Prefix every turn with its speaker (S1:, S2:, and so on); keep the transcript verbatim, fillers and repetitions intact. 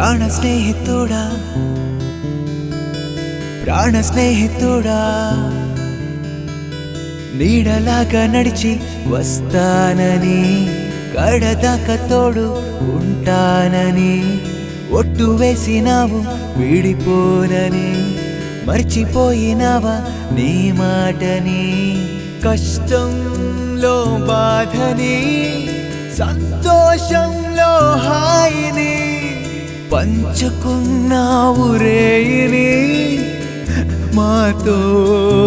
S1: ప్రాణ స్నేహితుడా ప్రాణ స్నేహితుడా నీడలాగా నడిచి వస్తానని కడదాకా తోడు ఉంటానని ఒట్టు వేసినావు విడిపోనని మర్చిపోయినావా నీ మాటని కష్టంలో బాధని సంతోషంలో హాయిని పంచుకున్నావు రేయిని మాతో